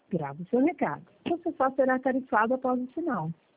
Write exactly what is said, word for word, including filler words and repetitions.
Grave o seu recado. Você só será tarifado após o sinal.